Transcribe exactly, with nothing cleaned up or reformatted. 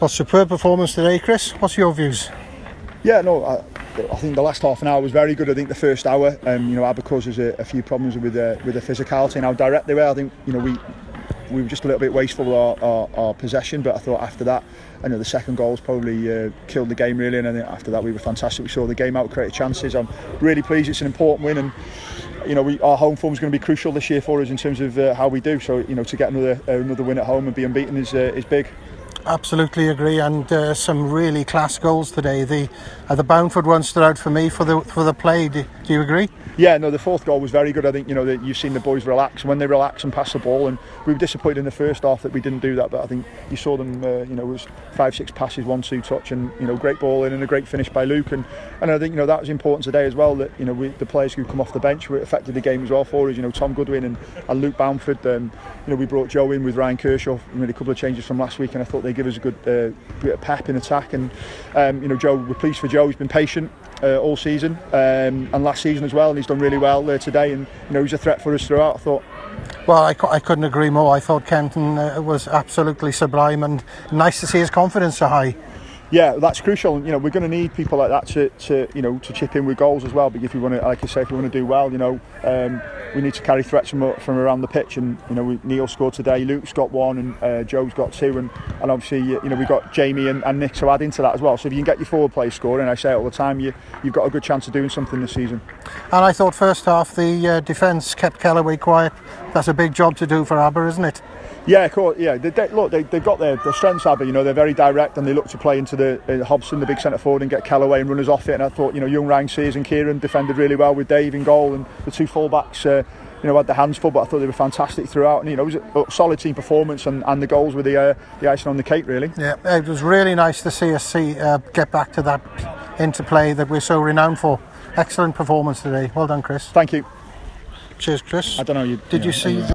Well, superb performance today, Chris. What's your views? Yeah, no, I, I think the last half an hour was very good. I think the first hour, um, you know, Abacus has a, a few problems with the, with the physicality and how direct they were. I think, you know, we we were just a little bit wasteful with our, our, our possession, but I thought after that, I know the second goal's probably uh, killed the game really, and I think after that we were fantastic. We saw the game out, created chances. I'm really pleased. It's an important win, and you know, we, our home form is going to be crucial this year for us in terms of uh, how we do. So, you know, to get another uh, another win at home and be unbeaten is uh, is big. Absolutely agree, and uh, some really class goals today. The uh, the Boundford one stood out for me for the for the play. Do, do you agree? Yeah, no, the fourth goal was very good. I think, you know, that you've seen the boys relax. When they relax and pass the ball, and we were disappointed in the first half that we didn't do that, but I think you saw them, uh, you know, it was five, six passes, one, two touch, and, you know, great ball in and a great finish by Luke. And, and I think, you know, that was important today as well, that, you know, we, the players who come off the bench were affected the game as well for us. You know, Tom Goodwin and, and Luke Boundford. Um, you know, we brought Joe in with Ryan Kershaw, made a couple of changes from last week, and I thought they give us a good uh, bit of pep in attack. And, um, you know, Joe, we're pleased for Joe. He's been patient uh, all season um, and last season as well, and he's done really well uh, today. And, you know, he's a threat for us throughout, I thought. Well, I, I couldn't agree more. I thought Kenton uh, was absolutely sublime, and nice to see his confidence so high. Yeah, that's crucial. You know, we're going to need people like that to, to, you know, to chip in with goals as well. But if we want to, like I say, if we want to do well, you know, um, we need to carry threats from from around the pitch. And you know, we, Neil scored today, Luke's got one, and uh, Joe's got two, and, and obviously, you know, we've got Jamie and, and Nick to add into that as well. So if you can get your forward play scoring, I say it all the time, you you've got a good chance of doing something this season. And I thought first half the uh, defence kept Kellaway quiet. That's a big job to do for Aber, isn't it? Yeah, of course. Yeah, they, they, look, they, they've got their, their strengths, Aber. You know, they're very direct, and they look to play into the uh, Hobson, the big centre forward, and get Kellaway and runners off it. And I thought, you know, young Ryan Sears and Kieran defended really well with Dave in goal, and the two full-backs, uh, you know, had their hands full, but I thought they were fantastic throughout. And, you know, it was a solid team performance, and, and the goals were the, uh, the icing on the cake, really. Yeah, it was really nice to see us see, uh, get back to that interplay that we're so renowned for. Excellent performance today. Well done, Chris. Thank you. Cheers, Chris. I don't know. You, Did you, you know, see...